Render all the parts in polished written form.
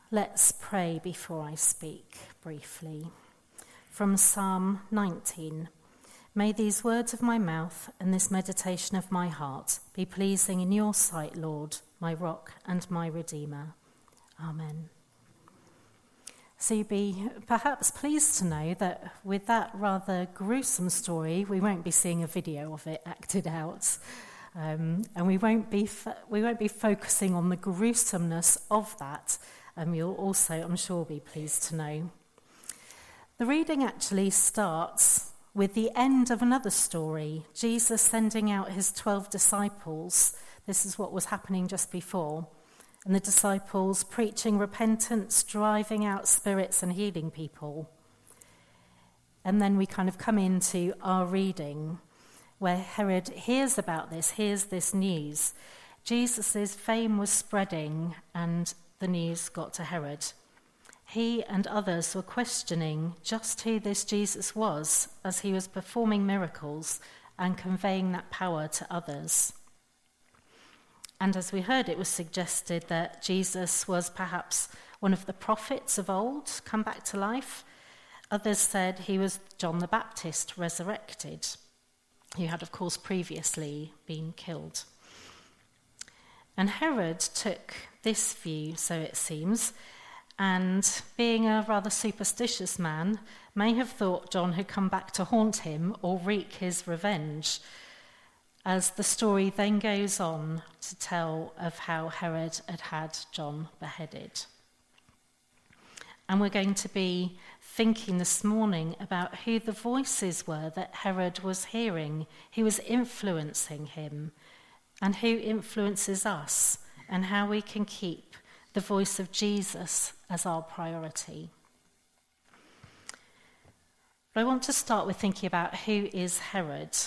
Let's pray before I speak briefly. From Psalm 19. May these words of my mouth and this meditation of my heart be pleasing in your sight, Lord, my rock and my redeemer. Amen. So you'd be perhaps pleased to know that with that rather gruesome story, we won't be seeing a video of it acted out. And we won't be focusing on the gruesomeness of that. You'll also, I'm sure, be pleased to know. The reading actually starts with the end of another story, Jesus sending out his 12 disciples. This is what was happening just before. And the disciples preaching repentance, driving out spirits and healing people. And then we kind of come into our reading where Herod hears about this, hears this news. Jesus' fame was spreading and the news got to Herod. He and others were questioning just who this Jesus was as he was performing miracles and conveying that power to others. And as we heard, it was suggested that Jesus was perhaps one of the prophets of old come back to life. Others said he was John the Baptist resurrected, who had, of course, previously been killed. And Herod took this view, so it seems, and being a rather superstitious man, may have thought John had come back to haunt him or wreak his revenge, as the story then goes on to tell of how Herod had had John beheaded. And we're going to be thinking this morning about who the voices were that Herod was hearing, who was influencing him, and who influences us, and how we can keep the voice of Jesus as our priority. But I want to start with thinking about who is Herod,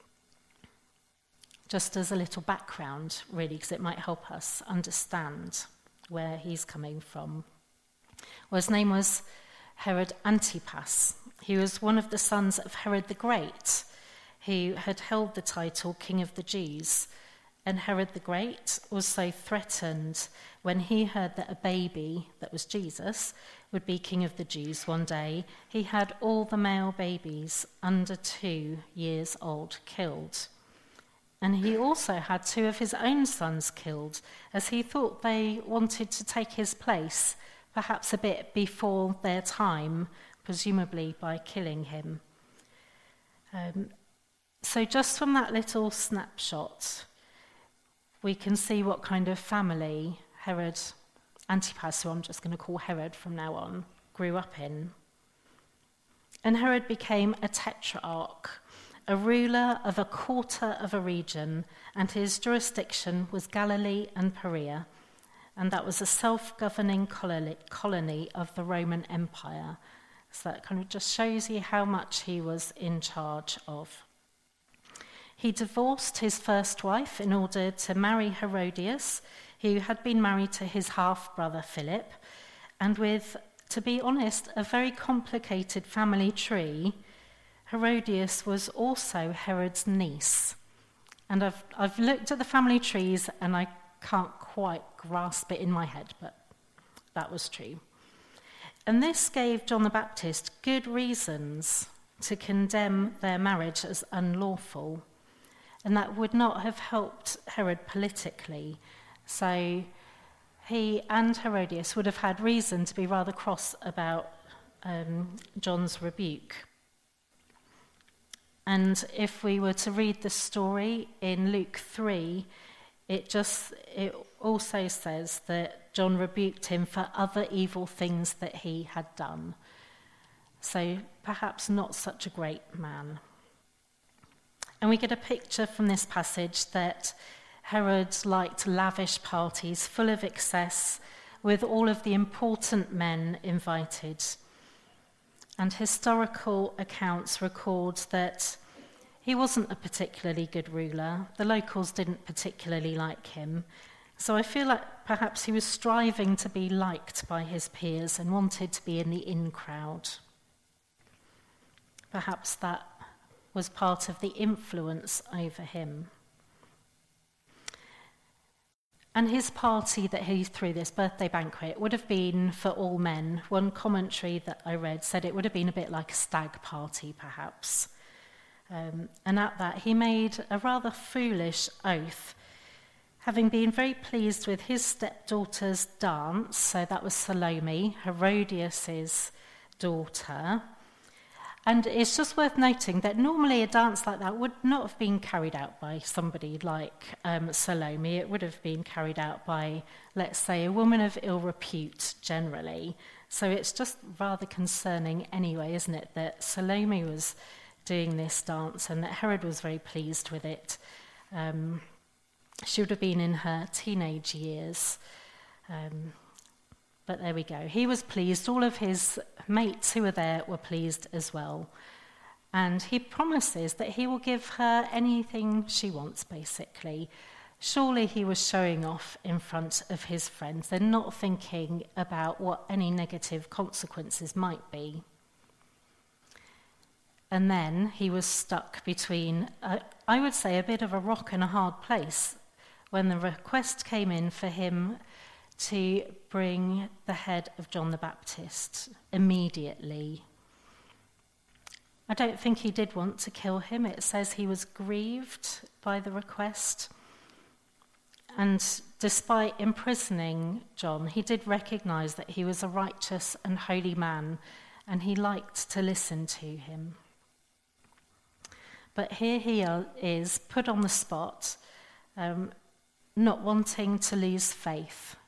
just as a little background, really, because it might help us understand where he's coming from. Well, his name was Herod Antipas. He was one of the sons of Herod the Great, who had held the title King of the Jews. And Herod the Great was so threatened when he heard that a baby, that was Jesus, would be King of the Jews one day. He had all the male babies under 2 years old killed. And he also had 2 of his own sons killed, as he thought they wanted to take his place, perhaps a bit before their time, presumably by killing him. So just from that little snapshot, we can see what kind of family Herod Antipas, who I'm just going to call Herod from now on, grew up in. And Herod became a tetrarch, a ruler of a quarter of a region, and his jurisdiction was Galilee and Perea, and that was a self-governing colony of the Roman Empire. So that kind of just shows you how much he was in charge of. He divorced his first wife in order to marry Herodias, who had been married to his half-brother Philip, and with, to be honest, a very complicated family tree. Herodias was also Herod's niece. And I've looked at the family trees and I can't quite grasp it in my head, but that was true. And this gave John the Baptist good reasons to condemn their marriage as unlawful. And that would not have helped Herod politically. So he and Herodias would have had reason to be rather cross about John's rebuke. And if we were to read the story in Luke 3, it also says that John rebuked him for other evil things that he had done. So perhaps not such a great man. And we get a picture from this passage that Herod liked lavish parties full of excess, with all of the important men invited. And historical accounts record that he wasn't a particularly good ruler. The locals didn't particularly like him. So I feel like perhaps he was striving to be liked by his peers and wanted to be in the in crowd. Perhaps that was part of the influence over him. And his party that he threw, this birthday banquet, would have been for all men. One commentary that I read said it would have been a bit like a stag party, perhaps. And at that, he made a rather foolish oath, having been very pleased with his stepdaughter's dance. So that was Salome, Herodias's daughter. And it's just worth noting that normally a dance like that would not have been carried out by somebody like Salome. It would have been carried out by, let's say, a woman of ill repute generally. So it's just rather concerning anyway, isn't it, that Salome was doing this dance and that Herod was very pleased with it. She would have been in her teenage years. But there we go. He was pleased. All of his mates who were there were pleased as well. And he promises that he will give her anything she wants, basically. Surely he was showing off in front of his friends. They're not thinking about what any negative consequences might be. And then he was stuck between, I would say, a bit of a rock and a hard place when the request came in for him to bring the head of John the Baptist immediately. I don't think he did want to kill him. It says he was grieved by the request. And despite imprisoning John, he did recognize that he was a righteous and holy man, and he liked to listen to him. But here he is, put on the spot, not wanting to lose face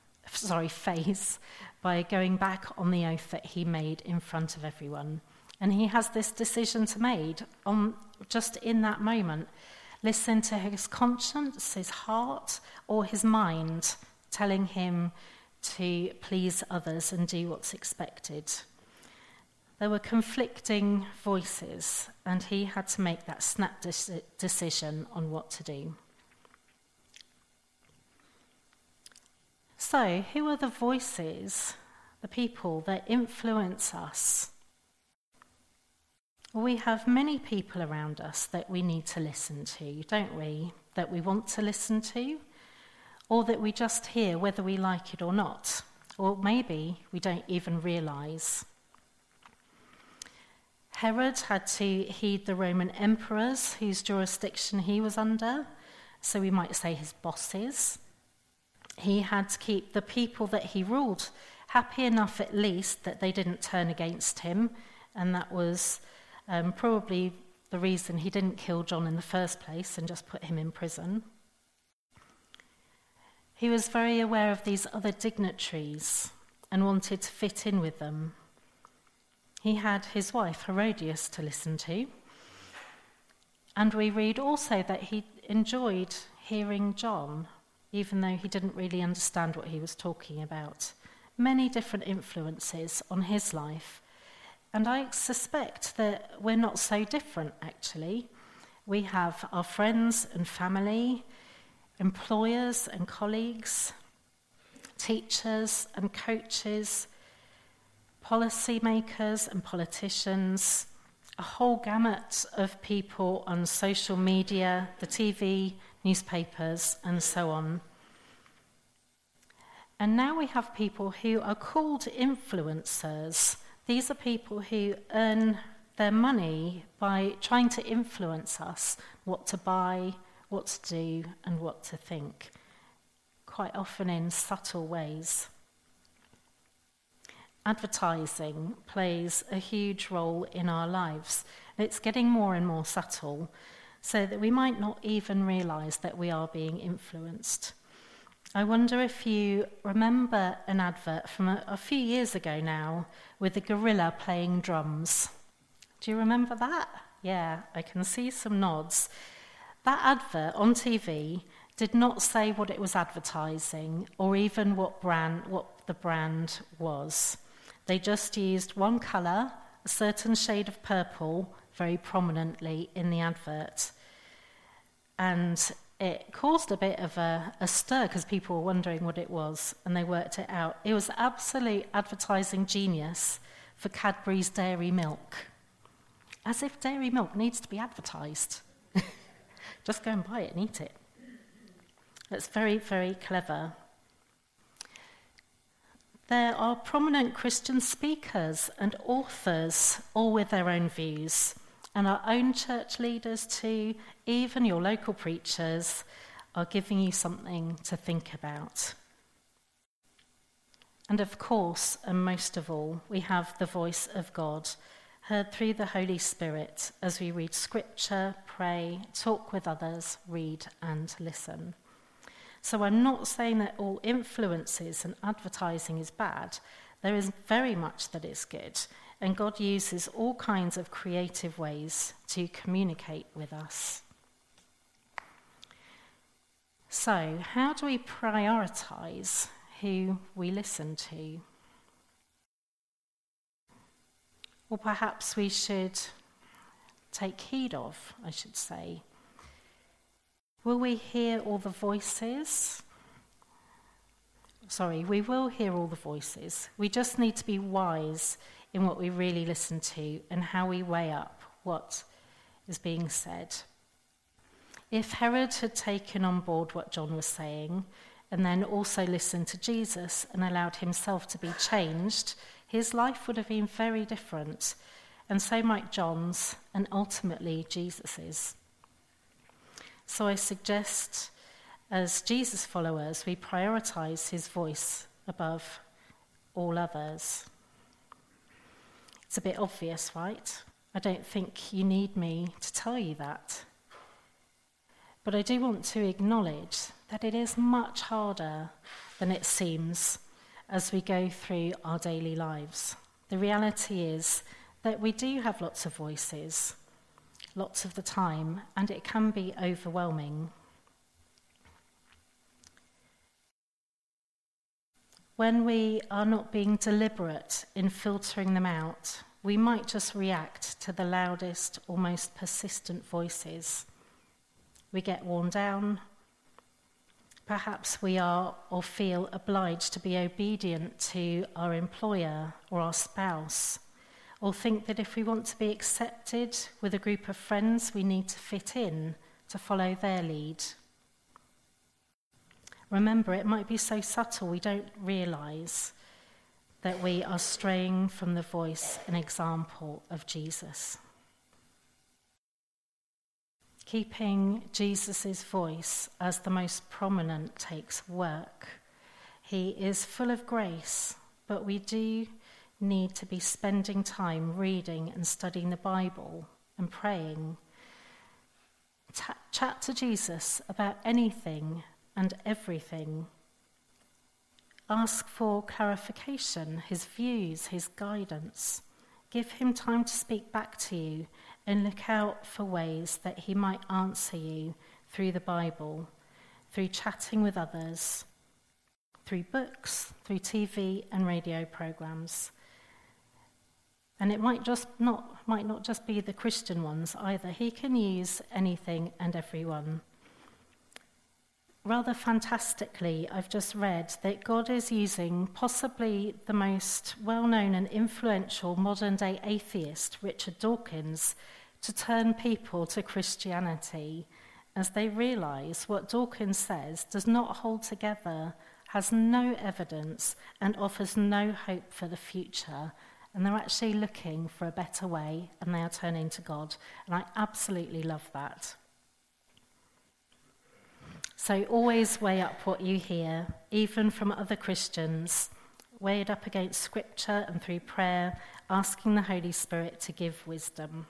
by going back on the oath that he made in front of everyone. And he has this decision to make just in that moment. Listen to his conscience, his heart, or his mind telling him to please others and do what's expected. There were conflicting voices, and he had to make that snap decision on what to do. So, who are the voices, the people that influence us? Well, we have many people around us that we need to listen to, don't we? That we want to listen to, or that we just hear whether we like it or not, or maybe we don't even realise. Herod had to heed the Roman emperors whose jurisdiction he was under, so we might say his bosses. He had to keep the people that he ruled happy enough at least that they didn't turn against him, and that was probably the reason he didn't kill John in the first place and just put him in prison. He was very aware of these other dignitaries and wanted to fit in with them. He had his wife Herodias to listen to, and we read also that he enjoyed hearing John, even though he didn't really understand what he was talking about. Many different influences on his life. And I suspect that we're not so different, actually. We have our friends and family, employers and colleagues, teachers and coaches, policymakers and politicians, a whole gamut of people on social media, the TV, newspapers, and so on. And now we have people who are called influencers. These are people who earn their money by trying to influence us, what to buy, what to do, and what to think, quite often in subtle ways. Advertising plays a huge role in our lives. It's getting more and more subtle, so that we might not even realise that we are being influenced. I wonder if you remember an advert from a few years ago now with a gorilla playing drums. Do you remember that? Yeah, I can see some nods. That advert on TV did not say what it was advertising or even what the brand was. They just used one colour, a certain shade of purple, very prominently in the advert. And it caused a bit of a stir because people were wondering what it was, and they worked it out. It was absolute advertising genius for Cadbury's Dairy Milk. As if dairy milk needs to be advertised. Just go and buy it and eat it. That's very, very clever. There are prominent Christian speakers and authors, all with their own views, and our own church leaders too, even your local preachers, are giving you something to think about. And of course, and most of all, we have the voice of God, heard through the Holy Spirit as we read scripture, pray, talk with others, read and listen. So I'm not saying that all influences and advertising is bad. There is very much that is good, and God uses all kinds of creative ways to communicate with us. So, how do we prioritize who we listen to? Or perhaps we should take heed of, I should say. Will we hear all the voices? We will hear all the voices. We just need to be wise in what we really listen to and how we weigh up what is being said. If Herod had taken on board what John was saying and then also listened to Jesus and allowed himself to be changed, his life would have been very different, and so might John's and ultimately Jesus's. So I suggest, as Jesus followers, we prioritize his voice above all others. It's a bit obvious, right? I don't think you need me to tell you that. But I do want to acknowledge that it is much harder than it seems as we go through our daily lives. The reality is that we do have lots of voices, lots of the time, and it can be overwhelming. When we are not being deliberate in filtering them out, we might just react to the loudest or most persistent voices. We get worn down. Perhaps we are or feel obliged to be obedient to our employer or our spouse, or think that if we want to be accepted with a group of friends, we need to fit in to follow their lead. Remember, it might be so subtle we don't realise that we are straying from the voice and example of Jesus. Keeping Jesus' voice as the most prominent takes work. He is full of grace, but we do need to be spending time reading and studying the Bible and praying. Chat to Jesus about anything and everything. Ask for clarification, his views, his guidance. Give him time to speak back to you and look out for ways that he might answer you through the Bible, through chatting with others, through books, through TV and radio programs. And it might not just be the Christian ones either. He can use anything and everyone. Rather fantastically, I've just read that God is using possibly the most well-known and influential modern-day atheist, Richard Dawkins, to turn people to Christianity as they realise what Dawkins says does not hold together, has no evidence, and offers no hope for the future. And they're actually looking for a better way, and they are turning to God. And I absolutely love that. So always weigh up what you hear, even from other Christians. Weigh it up against Scripture and through prayer, asking the Holy Spirit to give wisdom.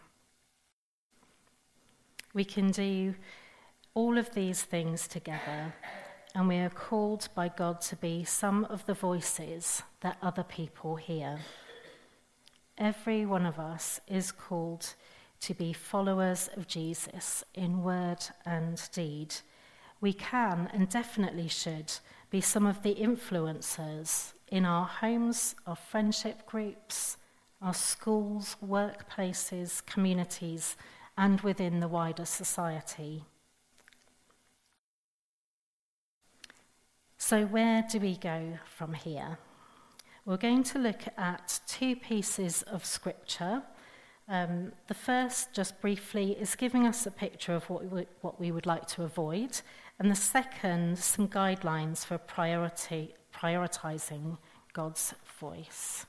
We can do all of these things together, and we are called by God to be some of the voices that other people hear. Every one of us is called to be followers of Jesus in word and deed. We can and definitely should be some of the influencers in our homes, our friendship groups, our schools, workplaces, communities, and within the wider society. So where do we go from here? We're going to look at two pieces of scripture The first, just briefly, is giving us a picture of what we would like to avoid, and the second, some guidelines for prioritizing God's voice.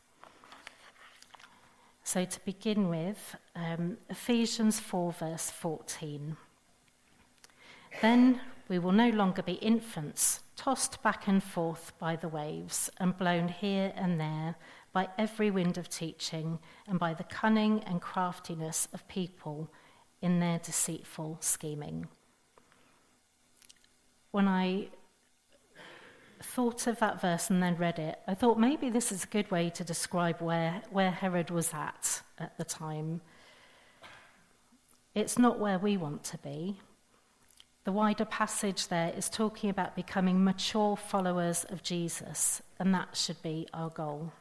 So to begin with, Ephesians 4 verse 14. Then we will no longer be infants, tossed back and forth by the waves and blown here and there by every wind of teaching and by the cunning and craftiness of people in their deceitful scheming. When I thought of that verse and then read it, I thought maybe this is a good way to describe where Herod was at the time. It's not where we want to be. The wider passage there is talking about becoming mature followers of Jesus, and that should be our goal.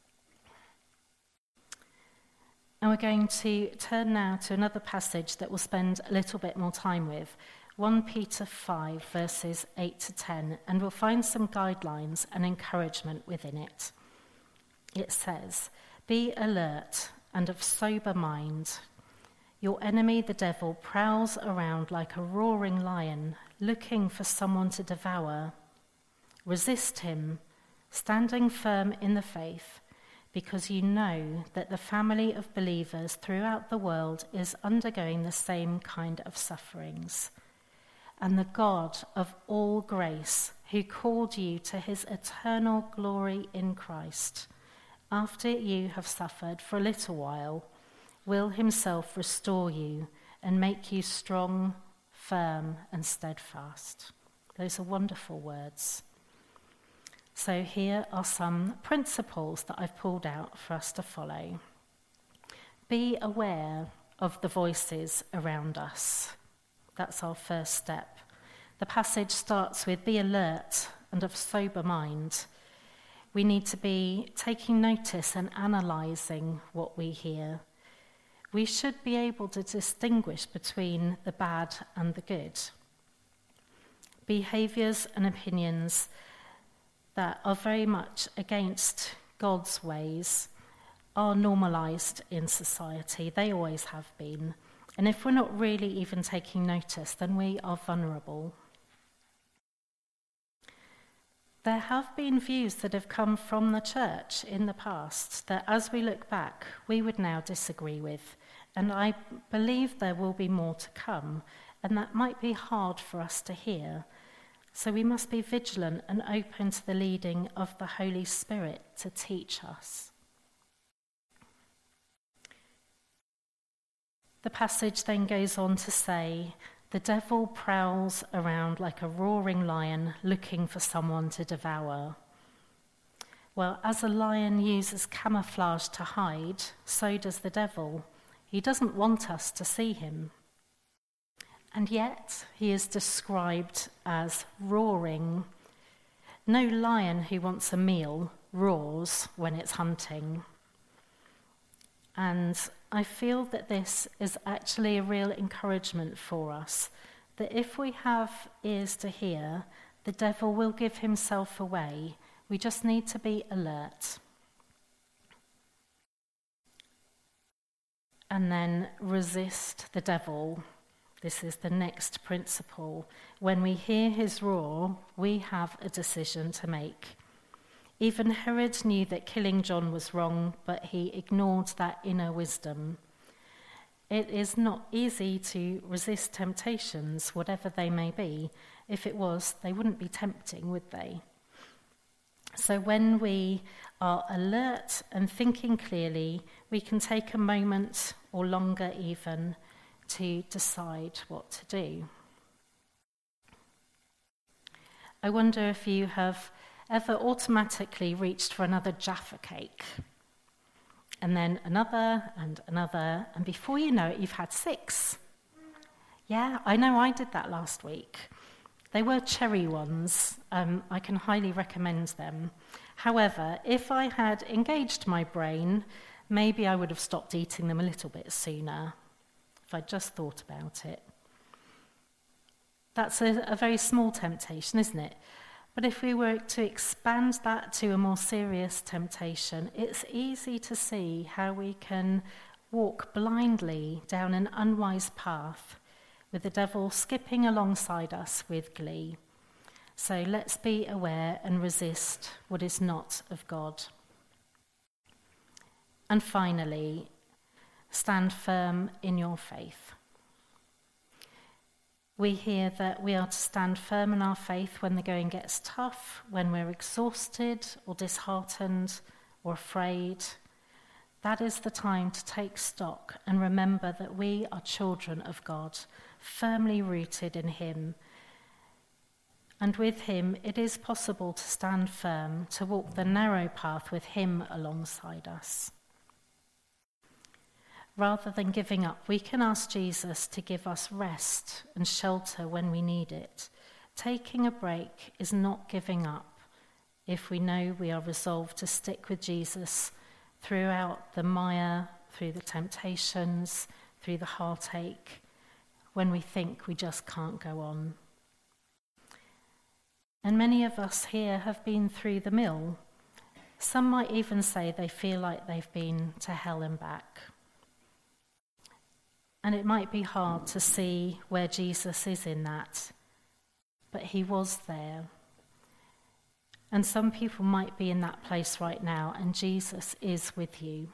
And we're going to turn now to another passage that we'll spend a little bit more time with, 1 Peter 5, verses 8 to 10, and we'll find some guidelines and encouragement within it. It says, "Be alert and of sober mind. Your enemy, the devil, prowls around like a roaring lion, looking for someone to devour. Resist him, standing firm in the faith, because you know that the family of believers throughout the world is undergoing the same kind of sufferings. And the God of all grace, who called you to his eternal glory in Christ, after you have suffered for a little while, will himself restore you and make you strong, firm, and steadfast." Those are wonderful words. So here are some principles that I've pulled out for us to follow. Be aware of the voices around us. That's our first step. The passage starts with be alert and of sober mind. We need to be taking notice and analysing what we hear. We should be able to distinguish between the bad and the good. Behaviours and opinions that are very much against God's ways are normalised in society. They always have been. And if we're not really even taking notice, then we are vulnerable. There have been views that have come from the church in the past that, as we look back, we would now disagree with. And I believe there will be more to come, and that might be hard for us to hear. So we must be vigilant and open to the leading of the Holy Spirit to teach us. The passage then goes on to say, "The devil prowls around like a roaring lion looking for someone to devour." Well, as a lion uses camouflage to hide, so does the devil. He doesn't want us to see him. And yet he is described as roaring. No lion who wants a meal roars when it's hunting. And I feel that this is actually a real encouragement for us, that if we have ears to hear, the devil will give himself away. We just need to be alert. And then resist the devil. This is the next principle. When we hear his roar, we have a decision to make. Even Herod knew that killing John was wrong, but he ignored that inner wisdom. It is not easy to resist temptations, whatever they may be. If it was, they wouldn't be tempting, would they? So when we are alert and thinking clearly, we can take a moment, or longer even, to decide what to do. I wonder if you have ever automatically reached for another Jaffa cake, and then another, and before you know it, you've had 6. Yeah, I know I did that last week. They were cherry ones. I can highly recommend them. However, if I had engaged my brain, maybe I would have stopped eating them a little bit sooner, if I'd just thought about it. That's a very small temptation, isn't it? But if we were to expand that to a more serious temptation, it's easy to see how we can walk blindly down an unwise path with the devil skipping alongside us with glee. So let's be aware and resist what is not of God. And finally, stand firm in your faith. We hear that we are to stand firm in our faith when the going gets tough, when we're exhausted or disheartened or afraid. That is the time to take stock and remember that we are children of God, firmly rooted in him. And with him, it is possible to stand firm, to walk the narrow path with him alongside us. Rather than giving up, we can ask Jesus to give us rest and shelter when we need it. Taking a break is not giving up if we know we are resolved to stick with Jesus throughout the mire, through the temptations, through the heartache, when we think we just can't go on. And many of us here have been through the mill. Some might even say they feel like they've been to hell and back. And it might be hard to see where Jesus is in that, but he was there. And some people might be in that place right now, and Jesus is with you.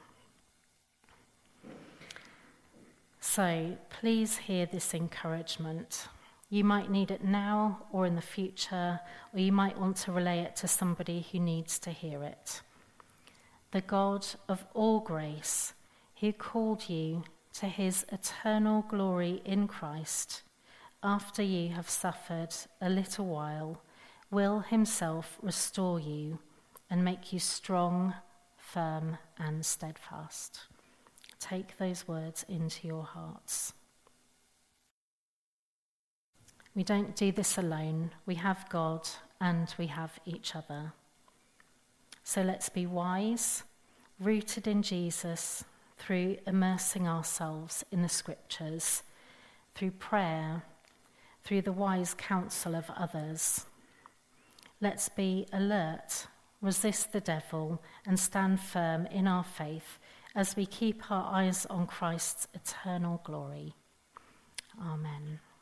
So please hear this encouragement. You might need it now or in the future, or you might want to relay it to somebody who needs to hear it. The God of all grace, who called you to his eternal glory in Christ, after you have suffered a little while, will himself restore you and make you strong, firm, and steadfast. Take those words into your hearts. We don't do this alone. We have God and we have each other. So let's be wise, rooted in Jesus, through immersing ourselves in the scriptures, through prayer, through the wise counsel of others. Let's be alert, resist the devil, and stand firm in our faith as we keep our eyes on Christ's eternal glory. Amen.